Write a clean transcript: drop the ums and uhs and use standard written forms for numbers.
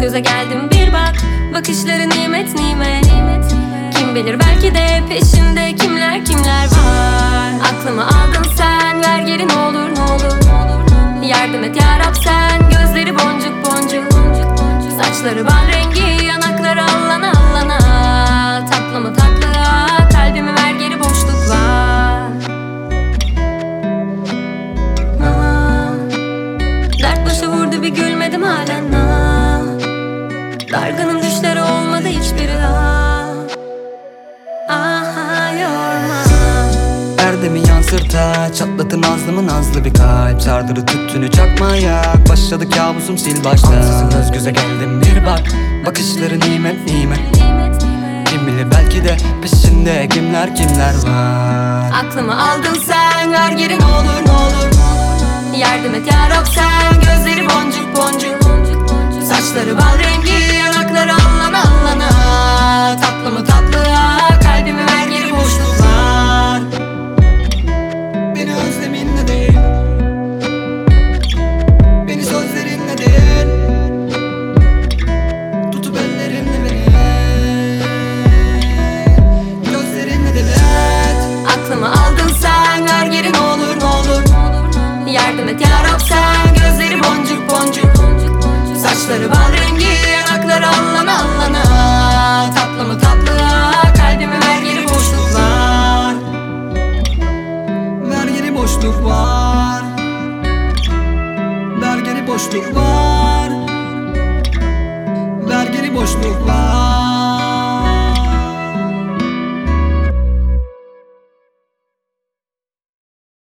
göze geldim bir bak. Bakışları nimet nimet. Kim bilir belki de peşinde kimler kimler var. Aklımı aldın sen, ver geri ne olur ne olur. Yardım et ya Rab sen, gözleri boncuk boncuk. Saçları bal rengi, yanakları allana allana. Tatlı mı tatlı, kalbimi ver geri boşluk var. Dert başa vurdu bir gülmedim halen. Dargınım düşleri olmadı hiçbiri daha. Aha yorma. Erdemi yansırta, çatlatın nazlımı nazlı bir kalp. Sardırı tüttünü çakmaya, başladı kabusum sil baştan. Ansızın göz göze geldim bir bak. Bakışları nimet nimet. Kim bilir belki de peşinde kimler kimler var. Aklımı aldın sen, ver geri ne olur ne olur. Yardım et ya Rab sen, gözleri boncuk boncuk. Saçları bal rengi, yanakları allana allana. Tatlı mı tatlı, kalbimi ver geri boşluk var. Beni özleminle değil, beni sözlerinle değil, tutup ellerinle beni, gözlerinle delet. Aklımı aldın sen, ver geri ne olur ne olur. Yardım et ya Rab sen, gözleri boncuk boncuk. Saçları bal rengi, yanakları allana allana. Tatlı mı tatlı, kalbimi ver geri boşluk var. Ver geri boşluk var. Ver geri boşluk var. Ver geri boşluk var.